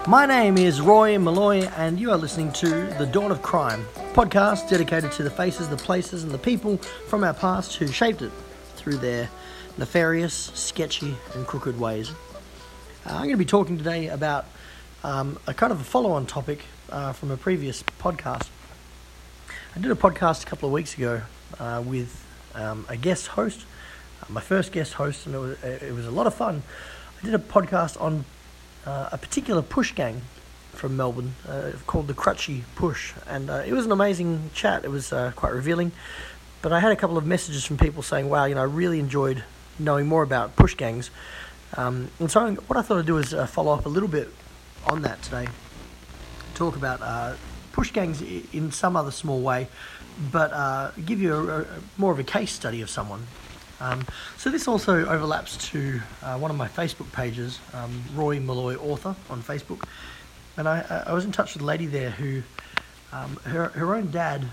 My name is Roy Malloy, and you are listening to The Dawn of Crime, podcast dedicated to the faces, the places, and the people from our past who shaped it through their nefarious, sketchy, and crooked ways. I'm going to be talking today about a kind of a follow-on topic from a previous podcast. I did a podcast a couple of weeks ago with a guest host, my first guest host, and it was a lot of fun. I did a podcast on a particular push gang from Melbourne called the Crutchy Push, and it was an amazing chat. It was quite revealing, but I had a couple of messages from people saying, wow, I really enjoyed knowing more about push gangs, and so what I thought I'd do is follow up a little bit on that today, talk about push gangs in some other small way, but give you more of a case study of someone. So this also overlaps to one of my Facebook pages, Roy Malloy Author on Facebook, and I was in touch with a lady there who, her own dad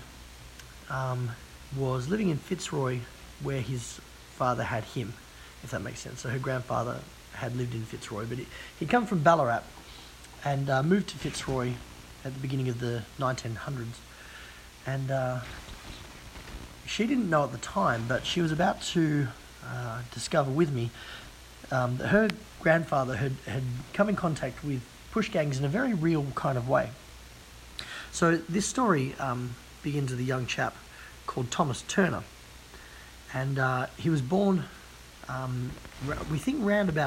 was living in Fitzroy where his father had him, if that makes sense. So her grandfather had lived in Fitzroy, but he'd come from Ballarat and moved to Fitzroy at the beginning of the 1900s, and she didn't know at the time, but she was about to discover with me that her grandfather had come in contact with push gangs in a very real kind of way. So this story begins with a young chap called Thomas Turner, and he was born, we think, around about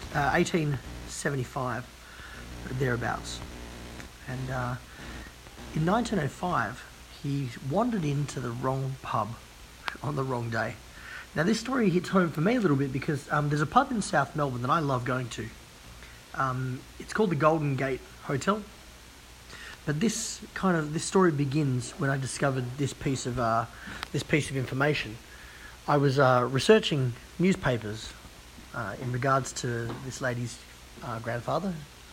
1875, thereabouts. And in 1905, he wandered into the wrong pub on the wrong day. Now this story hits home for me a little bit because there's a pub in South Melbourne that I love going to. It's called the Golden Gate Hotel. But this story begins when I discovered this piece of information. I was researching newspapers in regards to this lady's grandfather,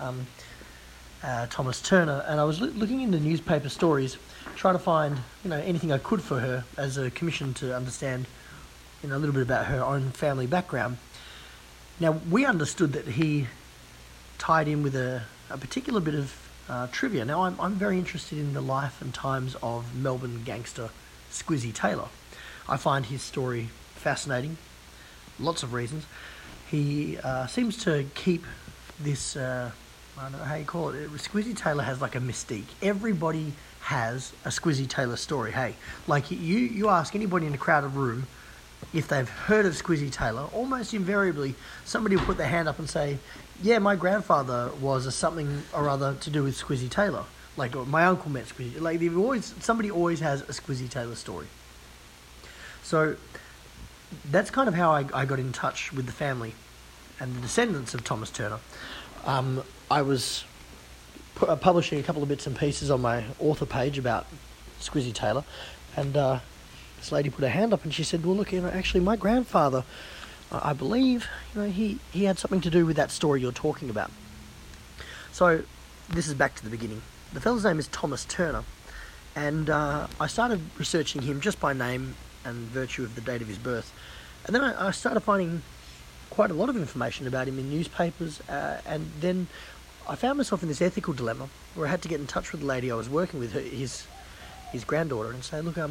Thomas Turner, and I was looking into newspaper stories, trying to find anything I could for her as a commission to understand a little bit about her own family background. Now we understood that he tied in with a particular bit of trivia. Now I'm very interested in the life and times of Melbourne gangster Squizzy Taylor. I find his story fascinating, lots of reasons. He seems to keep this I don't know how you call it. Squizzy Taylor has like a mystique. Everybody has a Squizzy Taylor story. Hey, like you ask anybody in a crowded room if they've heard of Squizzy Taylor, almost invariably somebody will put their hand up and say, yeah, my grandfather was a something or other to do with Squizzy Taylor. Like, my uncle met Squizzy. Like, somebody always has a Squizzy Taylor story. So that's kind of how I got in touch with the family and the descendants of Thomas Turner. I was publishing a couple of bits and pieces on my author page about Squizzy Taylor, and this lady put her hand up and she said, well, look, actually my grandfather, I believe, he had something to do with that story you're talking about. So this is back to the beginning. The fellow's name is Thomas Turner, and I started researching him just by name and virtue of the date of his birth, and then I started finding quite a lot of information about him in newspapers, and then I found myself in this ethical dilemma where I had to get in touch with the lady I was working with, his granddaughter, and say, look,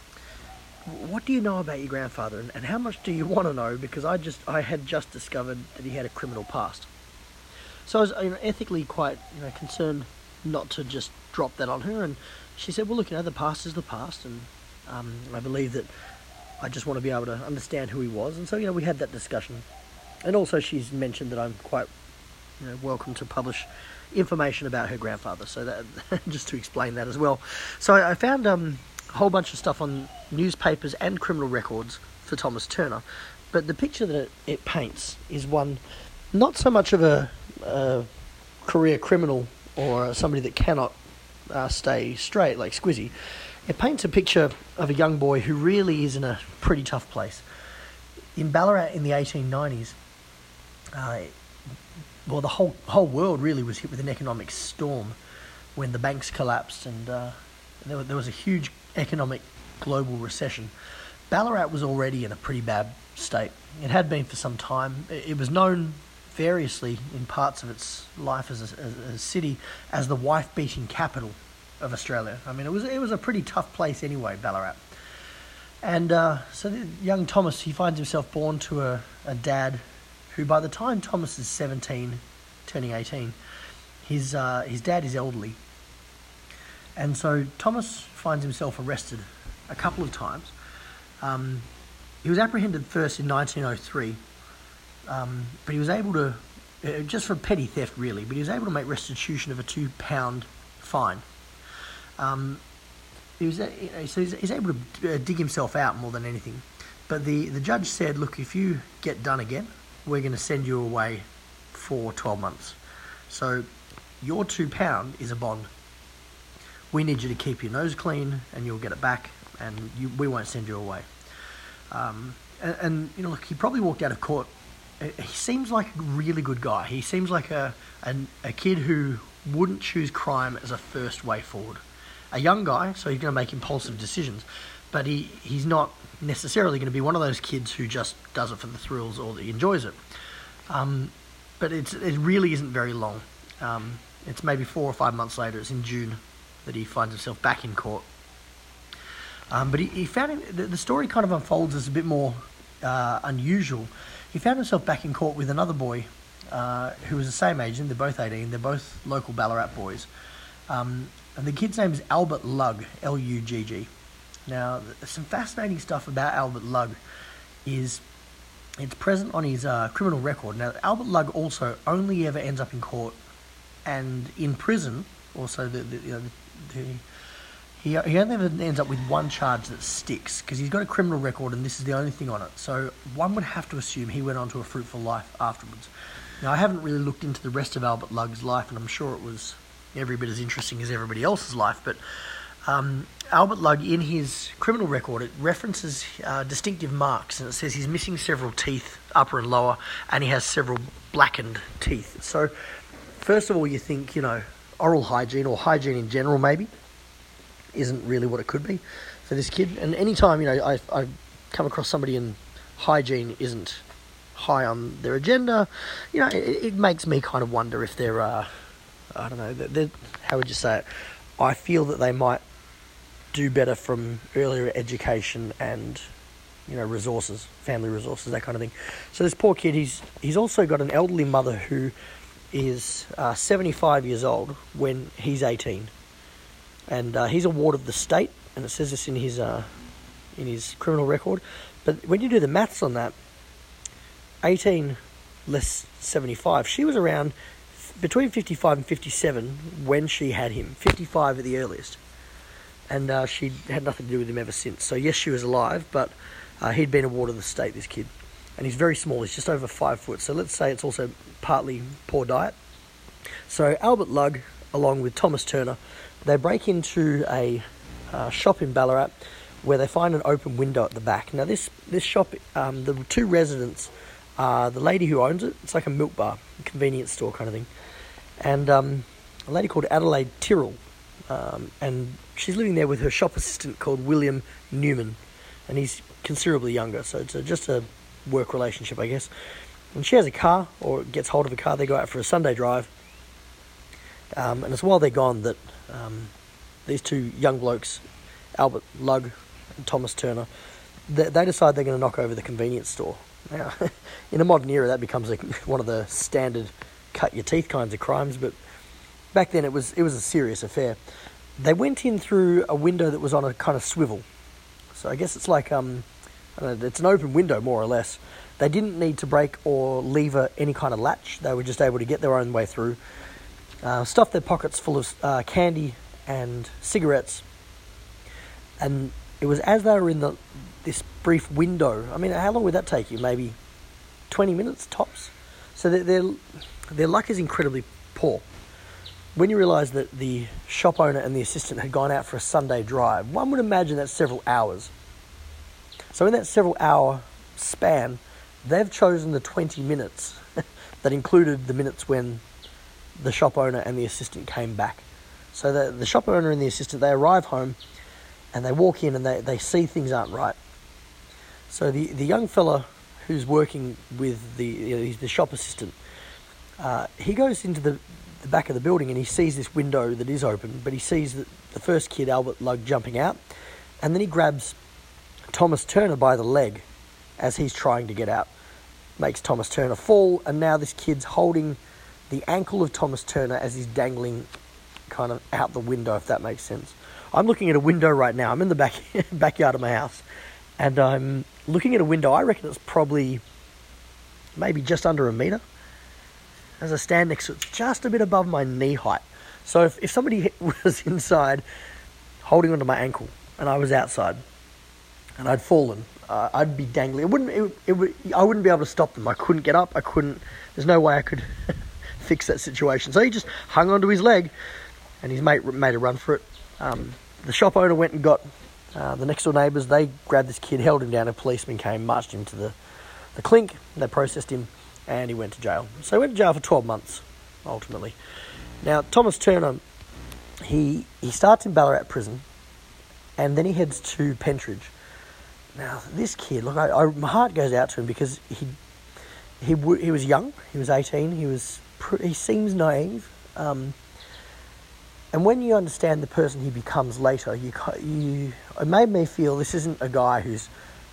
what do you know about your grandfather, and how much do you want to know, because I had just discovered that he had a criminal past. So I was ethically quite concerned not to just drop that on her, and she said, well, look, the past is the past, and I believe that I just want to be able to understand who he was. And so we had that discussion. And also she's mentioned that I'm quite welcome to publish information about her grandfather, so that just to explain that as well. So I found a whole bunch of stuff on newspapers and criminal records for Thomas Turner, but the picture that it paints is one not so much of a career criminal or somebody that cannot stay straight like Squizzy. It paints a picture of a young boy who really is in a pretty tough place. In Ballarat in the 1890s, the whole world really was hit with an economic storm when the banks collapsed, and there was a huge economic global recession. Ballarat was already in a pretty bad state. It had been for some time. It was known variously in parts of its life as a city as the wife-beating capital of Australia. I mean, it was a pretty tough place anyway, Ballarat. And so the young Thomas, he finds himself born to a dad who, by the time Thomas is 17, turning 18, his dad is elderly. And so Thomas finds himself arrested a couple of times. He was apprehended first in 1903, but he was able to, just for petty theft really, but he was able to make restitution of a £2 fine. He's able to dig himself out more than anything. But the judge said, look, if you get done again, we're going to send you away for 12 months. So your £2 is a bond. We need you to keep your nose clean and you'll get it back, and we won't send you away. And look, he probably walked out of court. He seems like a really good guy. He seems like a kid who wouldn't choose crime as a first way forward. A young guy, so he's going to make impulsive decisions, but he's not necessarily going to be one of those kids who just does it for the thrills or that he enjoys it. But it really isn't very long. It's maybe 4 or 5 months later. It's in June that he finds himself back in court. But he found the story kind of unfolds as a bit more unusual. He found himself back in court with another boy who was the same age, and they're both 18. They're both local Ballarat boys. And the kid's name is Albert Lugg, L-U-G-G. Now, some fascinating stuff about Albert Lugg is it's present on his criminal record. Now, Albert Lugg also only ever ends up in court and in prison. Also, he only ever ends up with one charge that sticks because he's got a criminal record and this is the only thing on it. So one would have to assume he went on to a fruitful life afterwards. Now, I haven't really looked into the rest of Albert Lugg's life, and I'm sure it was every bit as interesting as everybody else's life, but Albert Lugg, in his criminal record, it references distinctive marks, and it says he's missing several teeth, upper and lower, and he has several blackened teeth. So, first of all, you think, oral hygiene, or hygiene in general maybe, isn't really what it could be for this kid. And anytime, I come across somebody and hygiene isn't high on their agenda, it makes me kind of wonder if they're I don't know, how would you say it? I feel that they might do better from earlier education and, resources, family resources, that kind of thing. So this poor kid, he's also got an elderly mother who is 75 years old when he's 18. And he's a ward of the state, and it says this in his criminal record. But when you do the maths on that, 18 less 75, she was around between 55 and 57 when she had him, 55 at the earliest. And she had nothing to do with him ever since. So yes, she was alive, but he'd been a ward of the state, this kid. And he's very small, he's just over 5 foot. So let's say it's also partly poor diet. So Albert Lugg, along with Thomas Turner, they break into a shop in Ballarat where they find an open window at the back. Now this shop, the two residents are the lady who owns it. It's like a milk bar, a convenience store kind of thing. And a lady called Adelaide Tyrrell, and she's living there with her shop assistant called William Newman, and he's considerably younger, so it's just a work relationship, I guess. And she has a car, or gets hold of a car. They go out for a Sunday drive, and it's while they're gone that these two young blokes, Albert Lugg and Thomas Turner, they decide they're going to knock over the convenience store. Now, in a modern era, that becomes one of the standard cut your teeth kinds of crimes, but back then it was a serious affair. They went in through a window that was on a kind of swivel. So I guess it's like, I don't know, it's an open window more or less. They didn't need to break or lever any kind of latch. They were just able to get their own way through. Stuffed their pockets full of candy and cigarettes. And it was as they were in this brief window. I mean, how long would that take you? Maybe 20 minutes tops? So their luck is incredibly poor. When you realise that the shop owner and the assistant had gone out for a Sunday drive, one would imagine that's several hours. So in that several hour span, they've chosen the 20 minutes that included the minutes when the shop owner and the assistant came back. So the shop owner and the assistant, they arrive home and they walk in and they see things aren't right. So the young fella who's working with the shop assistant, He goes into the back of the building and he sees this window that is open, but he sees the first kid, Albert Lugg, jumping out, and then he grabs Thomas Turner by the leg as he's trying to get out. Makes Thomas Turner fall, and now this kid's holding the ankle of Thomas Turner as he's dangling kind of out the window, if that makes sense. I'm looking at a window right now. I'm in the backyard of my house, and I'm looking at a window. I reckon it's probably maybe just under a metre. As I stand next to it, it's just a bit above my knee height. So if somebody was inside holding onto my ankle and I was outside and I'd fallen, I'd be dangling. I wouldn't be able to stop them. I couldn't get up. There's no way I could fix that situation. So he just hung onto his leg, and his mate made a run for it. The shop owner went and got the next door neighbours. They grabbed this kid, held him down. A policeman came, marched him to the clink. They processed him, and he went to jail. So he went to jail for 12 months, ultimately. Now, Thomas Turner, he starts in Ballarat prison, and then he heads to Pentridge. Now, this kid, look, my heart goes out to him because he was young. He was 18. He seems naive. And when you understand the person he becomes later, it made me feel this isn't a guy who's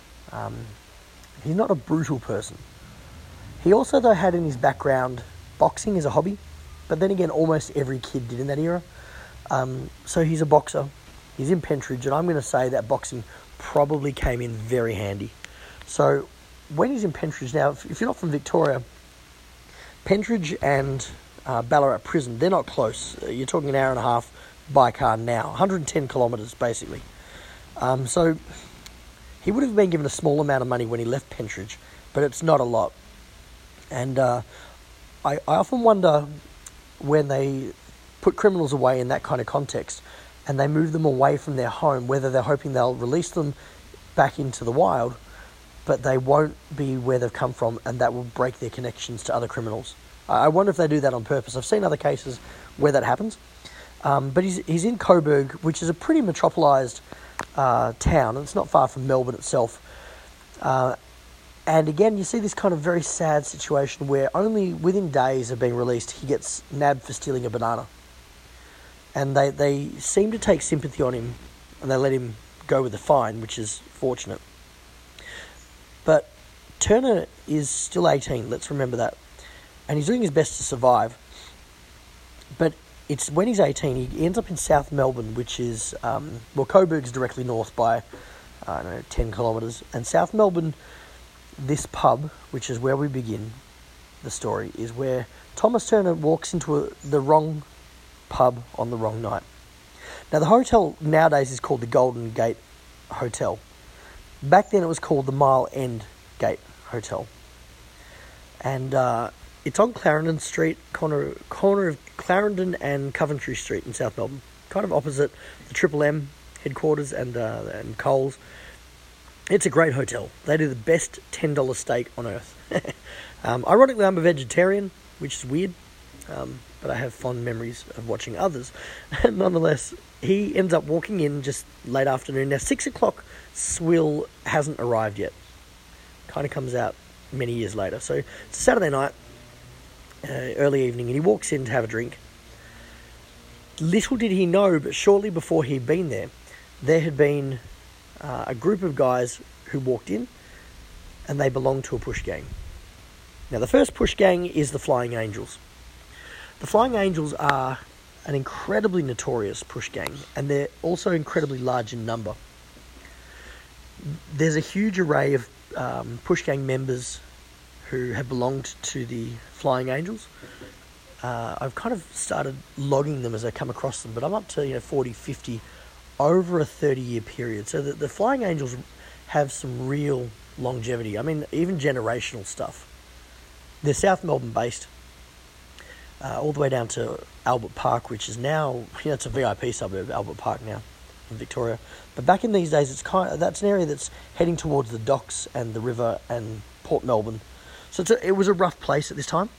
he's not a brutal person. He also, though, had in his background boxing as a hobby, but then again, almost every kid did in that era. So he's a boxer. He's in Pentridge, and I'm going to say that boxing probably came in very handy. So when he's in Pentridge, now, if you're not from Victoria, Pentridge and Ballarat prison, they're not close. You're talking an hour and a half by car now, 110 kilometres basically. So he would have been given a small amount of money when he left Pentridge, but it's not a lot. And I often wonder, when they put criminals away in that kind of context and they move them away from their home, whether they're hoping they'll release them back into the wild, but they won't be where they've come from, and that will break their connections to other criminals. I wonder if they do that on purpose. I've seen other cases where that happens. But he's in Coburg, which is a pretty metropolised town, and it's not far from Melbourne itself. And again, you see this kind of very sad situation where only within days of being released, he gets nabbed for stealing a banana. And they seem to take sympathy on him, and they let him go with the fine, which is fortunate. But Turner is still 18, let's remember that. And he's doing his best to survive. But it's when he's 18, he ends up in South Melbourne, which is, Coburg's directly north by, 10 kilometres. And South Melbourne, this pub, which is where we begin the story, is where Thomas Turner walks into the wrong pub on the wrong night. Now, the hotel nowadays is called the Golden Gate Hotel. Back then it was called the Mile End Gate Hotel. And it's on Clarendon Street, corner of Clarendon and Coventry Street in South Melbourne, kind of opposite the Triple M headquarters and Coles. It's a great hotel. They do the best $10 steak on earth. Ironically, I'm a vegetarian, which is weird, but I have fond memories of watching others. And nonetheless, he ends up walking in just late afternoon. Now, 6 o'clock swill hasn't arrived yet. Kind of comes out many years later. So it's a Saturday night, early evening, and he walks in to have a drink. Little did he know, but shortly before he'd been there had been a group of guys who walked in, and they belonged to a push gang. Now, the first push gang is the Flying Angels. The Flying Angels are an incredibly notorious push gang, and they're also incredibly large in number. There's a huge array of push gang members who have belonged to the Flying Angels. I've kind of started logging them as I come across them, but I'm up to 40, 50 over a 30-year period. So the Flying Angels have some real longevity. I mean, even generational stuff. They're South Melbourne based, all the way down to Albert Park, which is now, it's a VIP suburb, Albert Park now in Victoria. But back in these days, that's an area that's heading towards the docks and the river and Port Melbourne. So it was a rough place at this time.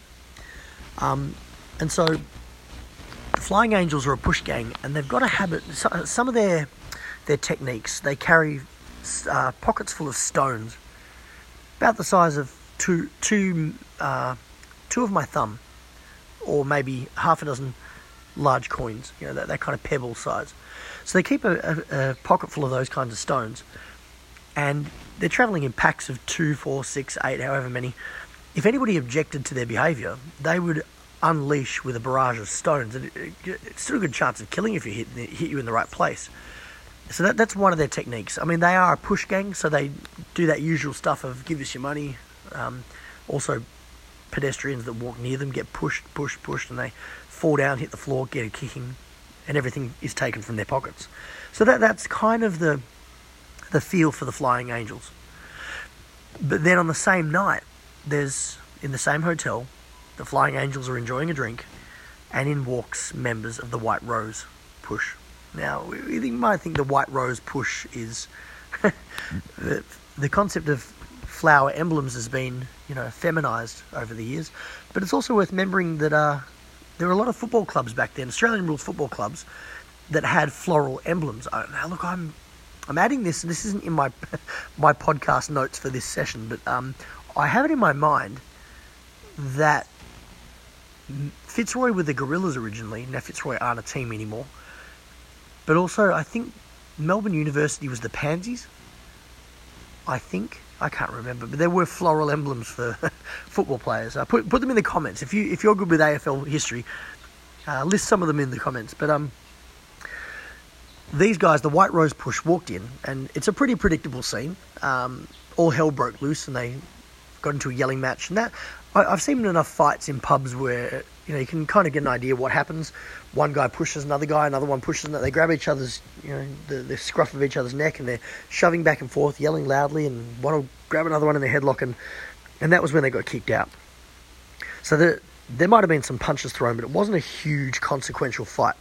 And so the Flying Angels are a push gang, and they've got a habit. Some of their techniques, they carry pockets full of stones, about the size of two of my thumb, or maybe half a dozen large coins, that kind of pebble size. So they keep a pocket full of those kinds of stones, and they're travelling in packs of 2, 4, 6, 8, however many. If anybody objected to their behaviour, they would unleash with a barrage of stones, and it's still a good chance of killing if you hit you in the right place. So that's one of their techniques. I mean, they are a push gang, so they do that usual stuff of give us your money. Also, pedestrians that walk near them get pushed, and they fall down, hit the floor, get a kicking, and everything is taken from their pockets. So that's kind of the feel for the Flying Angels. But then on the same night, there's, in the same hotel, the Flying Angels are enjoying a drink, and in walks members of the White Rose Push. Now, you might think the White Rose Push is... the concept of flower emblems has been, feminised over the years, but it's also worth remembering that there were a lot of football clubs back then, Australian rules football clubs, that had floral emblems. Now, look, I'm adding this, and this isn't in my my podcast notes for this session, but I have it in my mind that Fitzroy were the Gorillas originally. Now Fitzroy aren't a team anymore, but also I think Melbourne University was the Pansies. I can't remember, but there were floral emblems for football players. Put them in the comments if you're good with AFL history. List some of them in the comments. But these guys, the White Rose Push, walked in, and it's a pretty predictable scene. All hell broke loose, and they got into a yelling match. And that I've seen enough fights in pubs where you can kind of get an idea what happens. One guy pushes another guy, another one pushes another. They grab each other's, the scruff of each other's neck, and they're shoving back and forth, yelling loudly, and one will grab another one in their headlock, and that was when they got kicked out. So there might have been some punches thrown, but it wasn't a huge consequential fight.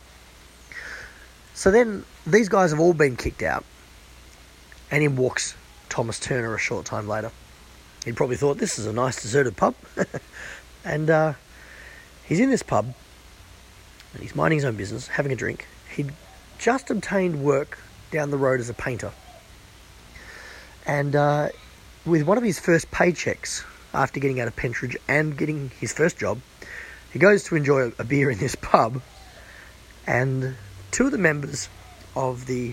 So then these guys have all been kicked out, and in walks Thomas Turner a short time later. He probably thought, this is a nice deserted pub. And he's in this pub, and he's minding his own business, having a drink. He'd just obtained work down the road as a painter. And with one of his first paychecks, after getting out of Pentridge and getting his first job, he goes to enjoy a beer in this pub, and two of the members of the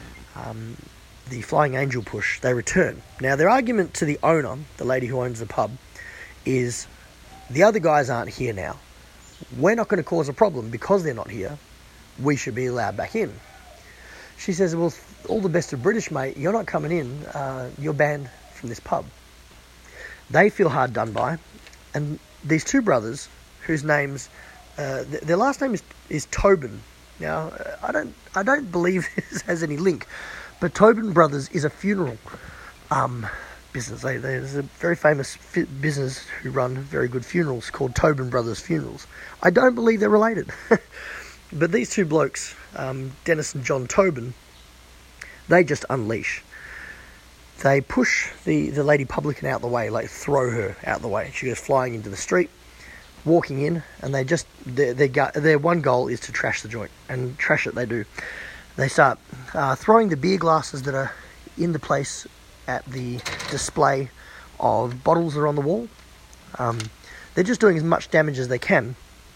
Flying Angel Push, they return. Now, their argument to the owner, the lady who owns the pub, is the other guys aren't here now. We're not going to cause a problem because they're not here. We should be allowed back in. She says, well, all the best of British, mate. You're not coming in. You're banned from this pub. They feel hard done by. And these two brothers, whose names, their last name is Tobin. Now, I don't believe this has any link, but Tobin Brothers is a funeral business. There's a very famous business who run very good funerals called Tobin Brothers Funerals. I don't believe they're related. But these two blokes, Dennis and John Tobin, they just unleash. They push the lady publican out the way, like throw her out the way. She goes flying into the street, walking in, and their one goal is to trash the joint, and trash it they do. They start throwing the beer glasses that are in the place at the display of bottles that are on the wall. They're just doing as much damage as they can.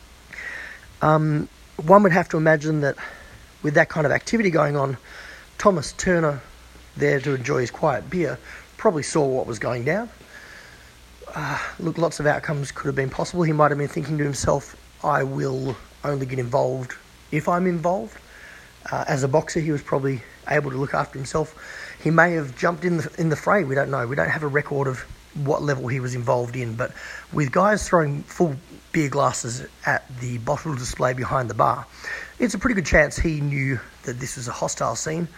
One would have to imagine that with that kind of activity going on, Thomas Turner, there to enjoy his quiet beer, probably saw what was going down. Look, lots of outcomes could have been possible. He might have been thinking to himself, I will only get involved if I'm involved. As a boxer, he was probably able to look after himself. He may have jumped in the fray. We don't know. We don't have a record of what level he was involved in. But with guys throwing full beer glasses at the bottle display behind the bar, it's a pretty good chance he knew that this was a hostile scene.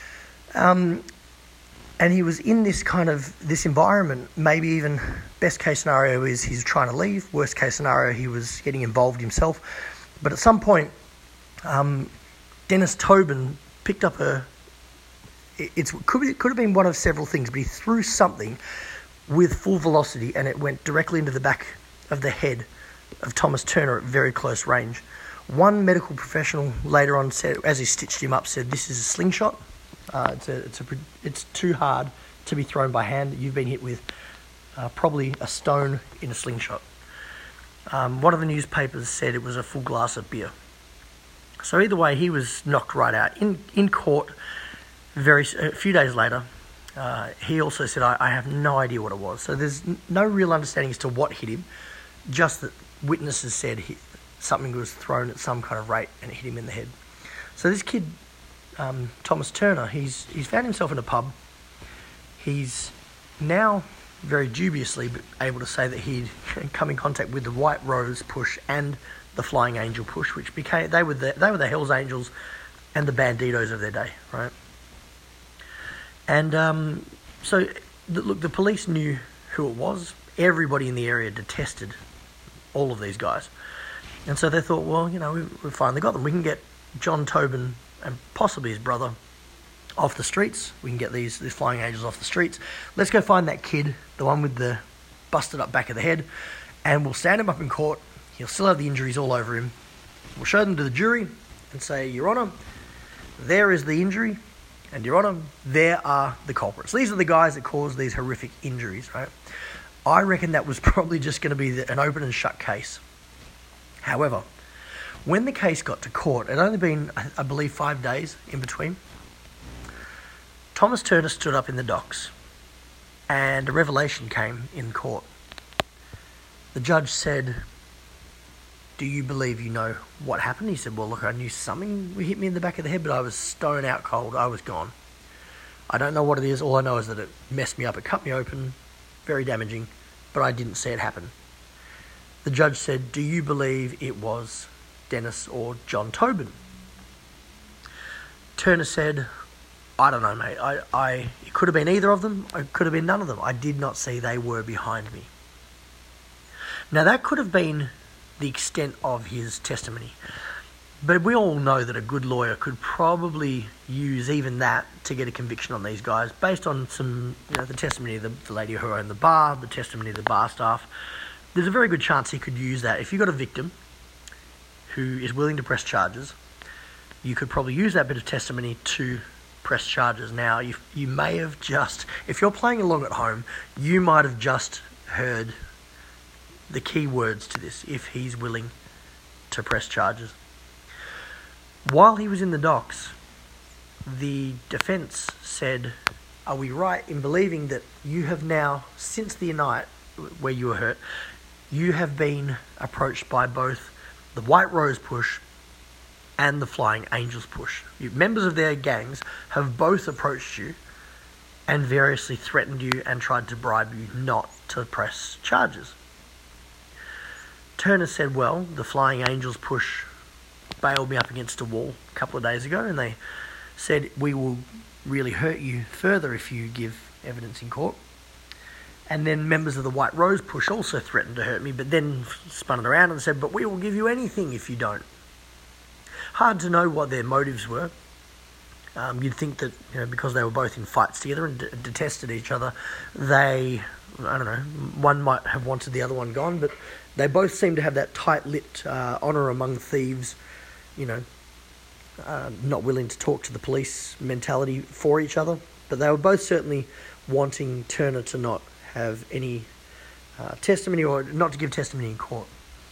And he was in this environment. Maybe even best case scenario is he's trying to leave. Worst case scenario, he was getting involved himself. But at some point, Dennis Tobin picked up it could have been one of several things, but he threw something with full velocity, and it went directly into the back of the head of Thomas Turner at very close range. One medical professional later on said, as he stitched him up, said, "This is a slingshot. It's too hard to be thrown by hand. You've been hit with probably a stone in a slingshot." One of the newspapers said it was a full glass of beer. So either way, he was knocked right out. In court, a few days later, he also said, I have no idea what it was. So there's no real understanding as to what hit him, just that witnesses said something was thrown at some kind of rate and it hit him in the head. So this kid, Thomas Turner, he's found himself in a pub. He's now very dubiously able to say that he'd come in contact with the White Rose push and the Flying Angel push, which they were the Hells Angels and the Banditos of their day, right? And the police knew who it was. Everybody in the area detested all of these guys. And so they thought, well, we've finally got them. We can get John Tobin and possibly his brother off the streets. We can get these Flying Angels off the streets. Let's go find that kid, the one with the busted up back of the head, and we'll stand him up in court. He'll still have the injuries all over him. We'll show them to the jury and say, Your Honour, there is the injury, and Your Honour, there are the culprits. These are the guys that caused these horrific injuries, right? I reckon that was probably just going to be an open and shut case. However, when the case got to court, it had only been, I believe, 5 days in between. Thomas Turner stood up in the docks, and a revelation came in court. The judge said, do you believe you know what happened? He said, well, look, I knew something hit me in the back of the head, but I was stone out cold. I was gone. I don't know what it is. All I know is that it messed me up. It cut me open, very damaging, but I didn't see it happen. The judge said, do you believe it was Dennis or John Tobin? Turner said, I don't know, mate. It could have been either of them. It could have been none of them. I did not see they were behind me. Now, that could have been the extent of his testimony. But we all know that a good lawyer could probably use even that to get a conviction on these guys based on some, the testimony of the lady who owned the bar, the testimony of the bar staff. There's a very good chance he could use that. If you've got a victim who is willing to press charges, you could probably use that bit of testimony to press charges. Now, you may have just, if you're playing along at home, you might have just heard the key words to this, if he's willing to press charges. While he was in the docks, the defence said, are we right in believing that you have now, since the night where you were hurt, you have been approached by both the White Rose push and the Flying Angels push? Members of their gangs have both approached you and variously threatened you and tried to bribe you not to press charges. Turner said, well, the Flying Angels push bailed me up against a wall a couple of days ago, and they said, we will really hurt you further if you give evidence in court. And then members of the White Rose push also threatened to hurt me, but then spun it around and said, but we will give you anything if you don't. Hard to know what their motives were. You'd think that, because they were both in fights together and detested each other, one might have wanted the other one gone, but they both seem to have that tight-lipped honour among thieves, not willing to talk to the police mentality for each other. But they were both certainly wanting Turner to not have any testimony or not to give testimony in court.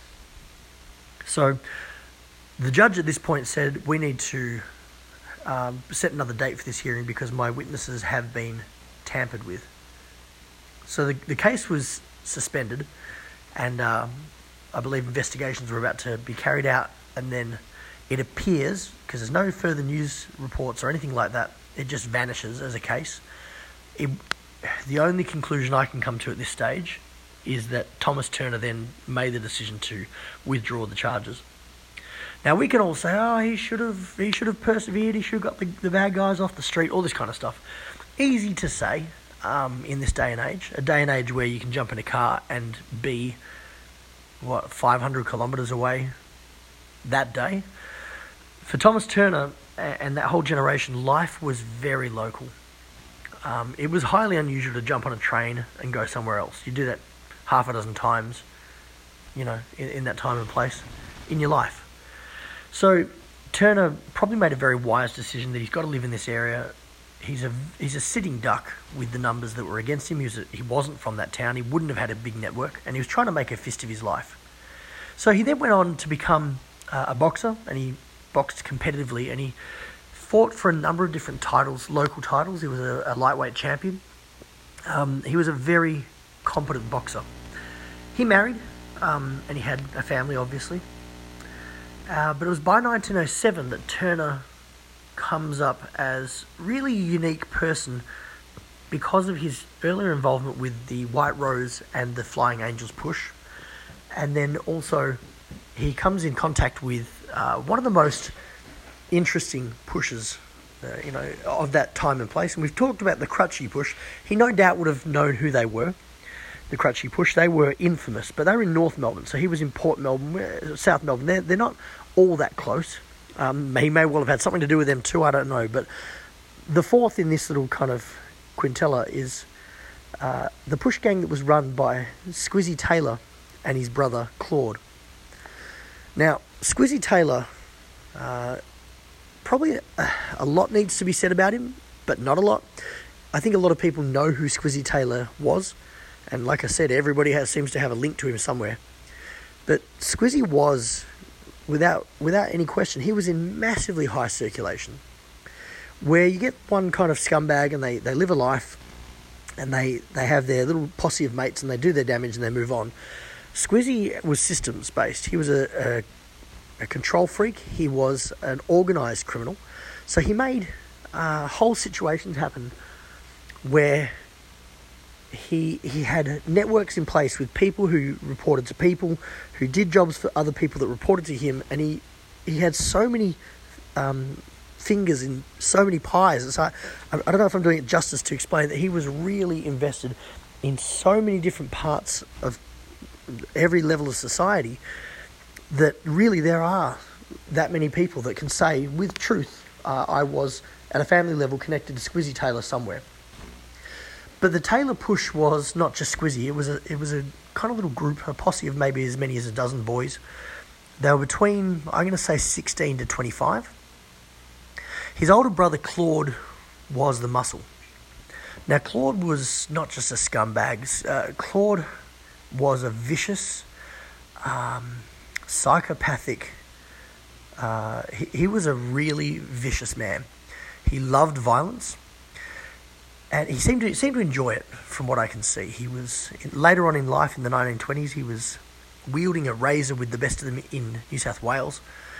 So the judge at this point said, we need to set another date for this hearing because my witnesses have been tampered with. So the case was suspended, and I believe investigations were about to be carried out, and then it appears, because there's no further news reports or anything like that, it just vanishes as a case. The only conclusion I can come to at this stage is that Thomas Turner then made the decision to withdraw the charges. Now, we can all say, he should have persevered, he should have got the bad guys off the street, all this kind of stuff. Easy to say in this day and age, a day and age where you can jump in a car and be, 500 kilometres away that day. For Thomas Turner and that whole generation, life was very local. It was highly unusual to jump on a train and go somewhere else. You do that half a dozen times, in that time and place in your life. So Turner probably made a very wise decision that he's got to live in this area. He's a sitting duck with the numbers that were against him. He wasn't from that town. He wouldn't have had a big network, and he was trying to make a fist of his life. So he then went on to become a boxer, and he boxed competitively, and he fought for a number of different titles, local titles. He was a lightweight champion. He was a very competent boxer. He married, and he had a family, obviously. But it was by 1907 that Turner comes up as really a unique person because of his earlier involvement with the White Rose and the Flying Angels push. And then also he comes in contact with one of the most interesting pushes of that time and place. And we've talked about the Crutchy push. He no doubt would have known who they were, the Crutchy push. They were infamous, but they were in North Melbourne. So he was in Port Melbourne, South Melbourne. They're not all that close. He may well have had something to do with them too, I don't know. But the fourth in this little kind of quintella is the push gang that was run by Squizzy Taylor and his brother Claude. Now, Squizzy Taylor, probably a lot needs to be said about him, but not a lot. I think a lot of people know who Squizzy Taylor was, and like I said, everybody seems to have a link to him somewhere. But Squizzy was, without any question, he was in massively high circulation, where you get one kind of scumbag and they live a life, and they have their little posse of mates and they do their damage and they move on. Squizzy was systems based. He was a control freak. He was an organised criminal. So he made whole situations happen where he had networks in place with people who reported to people, who did jobs for other people that reported to him, and he had so many fingers in so many pies. So I don't know if I'm doing it justice to explain that he was really invested in so many different parts of every level of society, that really there are that many people that can say with truth, I was at a family level connected to Squizzy Taylor somewhere. But the Taylor push was not just Squizzy. It was a kind of little group, a posse of maybe as many as a dozen boys. They were between, I'm going to say, 16 to 25. His older brother Claude was the muscle. Now Claude was not just a scumbag. Claude was a vicious, psychopathic. He was a really vicious man. He loved violence, and he seemed to enjoy it, from what I can see. He was later on in life, in the 1920s, he was wielding a razor with the best of them in New South Wales.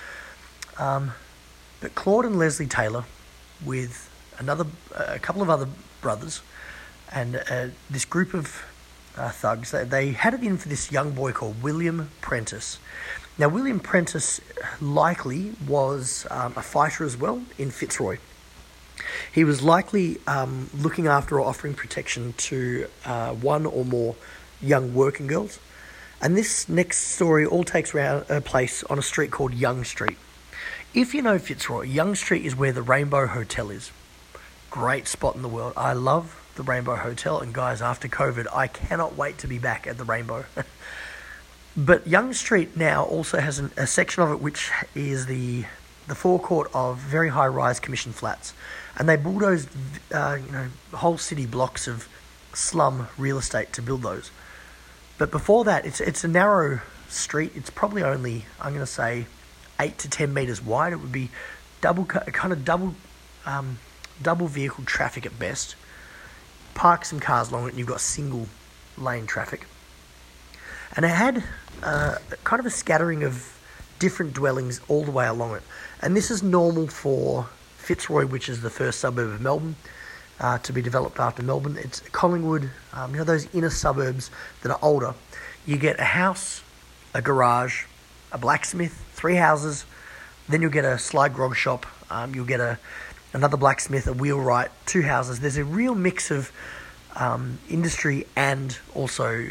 But Claude and Leslie Taylor, with a couple of other brothers, and this group of thugs, they had it in for this young boy called William Prentice. Now, William Prentice likely was a fighter as well in Fitzroy. He was likely looking after or offering protection to one or more young working girls. And this next story all takes place on a street called Young Street. If you know Fitzroy, Young Street is where the Rainbow Hotel is. Great spot in the world. I love the Rainbow Hotel, and guys, after COVID, I cannot wait to be back at the Rainbow. But Young Street now also has a section of it which is the forecourt of very high-rise commission flats, and they bulldozed whole city blocks of slum real estate to build those. But before that, it's a narrow street. It's probably only, I'm going to say, 8 to 10 metres wide. It would be double vehicle traffic at best. Park some cars along it and you've got single lane traffic. And it had kind of a scattering of different dwellings all the way along it. And this is normal for Fitzroy, which is the first suburb of Melbourne, to be developed after Melbourne. It's Collingwood, those inner suburbs that are older. You get a house, a garage, a blacksmith, 3 houses, then you'll get a slide grog shop, you'll get another blacksmith, a wheelwright, 2 houses. There's a real mix of industry and also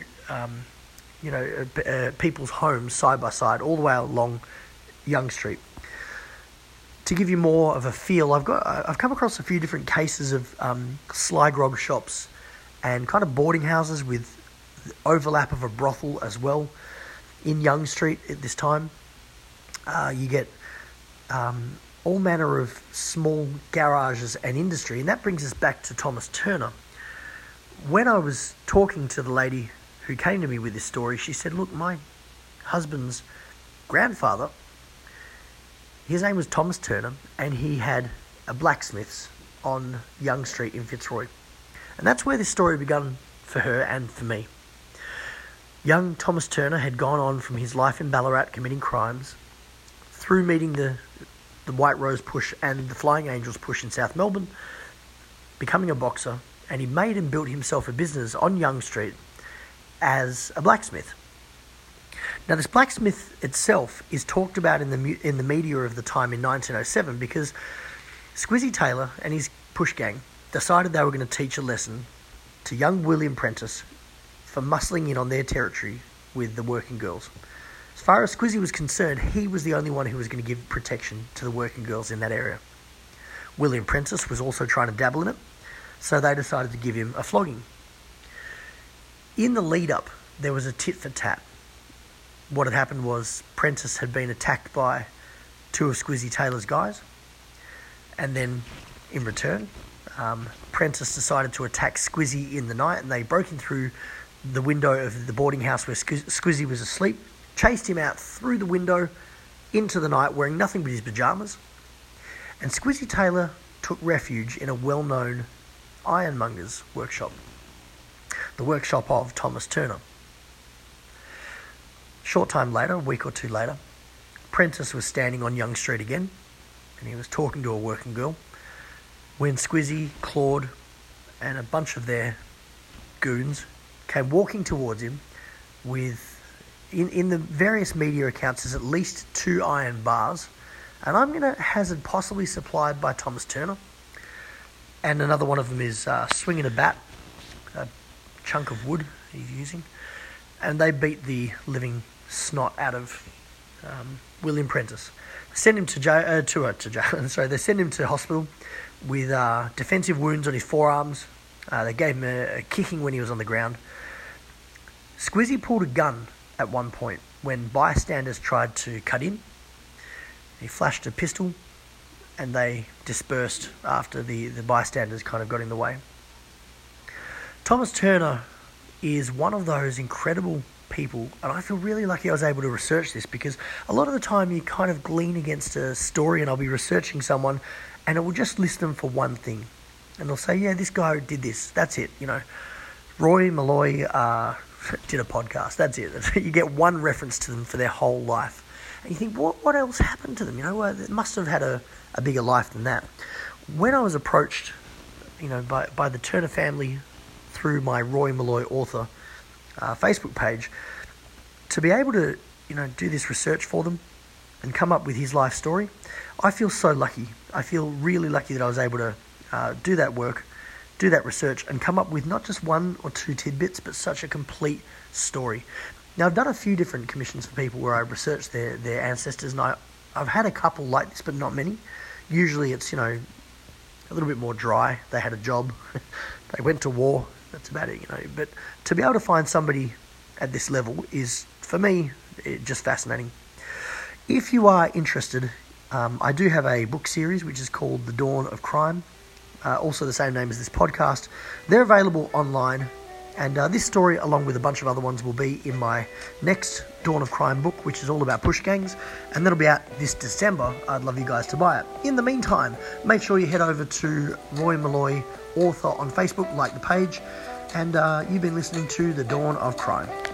people's homes side by side all the way along Young Street. To give you more of a feel, I've come across a few different cases of sly grog shops and kind of boarding houses with overlap of a brothel as well in Young Street at this time. You get all manner of small garages and industry, and that brings us back to Thomas Turner. When I was talking to the lady who came to me with this story, she said, look, my husband's grandfather, his name was Thomas Turner, and he had a blacksmith's on Young Street in Fitzroy. And that's where this story began for her and for me. Young Thomas Turner had gone on from his life in Ballarat committing crimes, through meeting the White Rose Push and the Flying Angels Push in South Melbourne, becoming a boxer, and he made and built himself a business on Young Street as a blacksmith. Now, this blacksmith itself is talked about in the media of the time in 1907 because Squizzy Taylor and his push gang decided they were going to teach a lesson to young William Prentice for muscling in on their territory with the working girls. As far as Squizzy was concerned, he was the only one who was going to give protection to the working girls in that area. William Prentice was also trying to dabble in it, so they decided to give him a flogging. In the lead-up, there was a tit-for-tat. What had happened was Prentice had been attacked by two of Squizzy Taylor's guys, and then in return, Prentice decided to attack Squizzy in the night, and they broke in through the window of the boarding house where Squizzy was asleep, chased him out through the window into the night wearing nothing but his pyjamas, and Squizzy Taylor took refuge in a well-known ironmonger's workshop, the workshop of Thomas Turner. Short time later, a week or two later, Prentice was standing on Young Street again, and he was talking to a working girl, when Squizzy, Claude, and a bunch of their goons came walking towards him with, in the various media accounts, there's at least 2 iron bars, and I'm going to hazard possibly supplied by Thomas Turner, and another one of them is swinging a bat, a chunk of wood he's using, and they beat the living snot out of William Prentice. Send him to jail. They send him to hospital with defensive wounds on his forearms. They gave him a kicking when he was on the ground. Squizzy pulled a gun at one point when bystanders tried to cut in. He flashed a pistol, and they dispersed after the bystanders kind of got in the way. Thomas Turner is one of those incredible people, and I feel really lucky I was able to research this, because a lot of the time you kind of glean against a story, and I'll be researching someone and it will just list them for one thing, and they'll say, yeah, this guy did this, that's it, Roy Malloy did a podcast, that's it. You get one reference to them for their whole life, and you think, what else happened to them? They must have had a bigger life than that. When I was approached by the Turner family through my Roy Malloy author Facebook page, to be able to do this research for them and come up with his life story, I feel so lucky. I feel really lucky that I was able to do that work, do that research, and come up with not just 1 or 2 tidbits, but such a complete story. Now, I've done a few different commissions for people where I researched their ancestors, and I've had a couple like this, but not many. Usually it's a little bit more dry. They had a job, they went to war, that's about it, But to be able to find somebody at this level is, for me, just fascinating. If you are interested, I do have a book series which is called The Dawn of Crime, also the same name as this podcast. They're available online, and this story, along with a bunch of other ones, will be in my next Dawn of Crime book, which is all about push gangs, and that'll be out this December. I'd love you guys to buy it. In the meantime, make sure you head over to Roy Malloy Author on Facebook, like the page, and you've been listening to The Dawn of Crime.